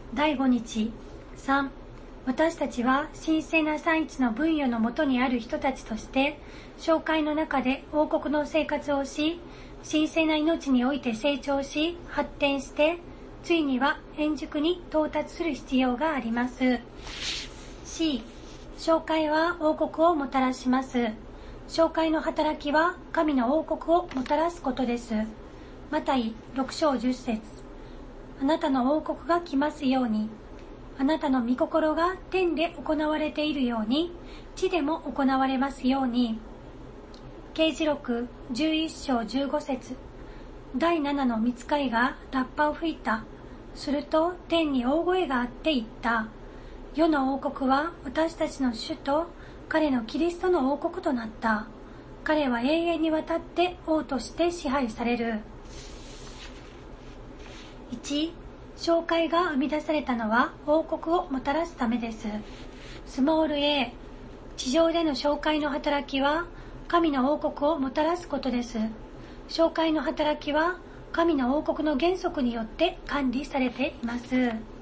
第5日。3、私たちは神聖な三一の分与のもとにある人たちとして、教会の中で王国の生活をし、神聖な命において成長し、発展して、ついには円熟に到達する必要があります。C、教会は王国をもたらします。教会の働きは神の王国をもたらすことです。マタイ6章10節。あなたの王国が来ますように。あなたの御心が天で行われているように、地でも行われますように。啓示録11章15節。第7の御使いがラッパを吹いた。すると天に大声があって言った。世の王国は私たちの主と彼のキリストの王国となった。彼は永遠にわたって王として支配される。1、教会が生み出されたのは王国をもたらすためです。スモール a、地上での教会の働きは神の王国をもたらすことです。教会の働きは神の王国の原則によって管理されています。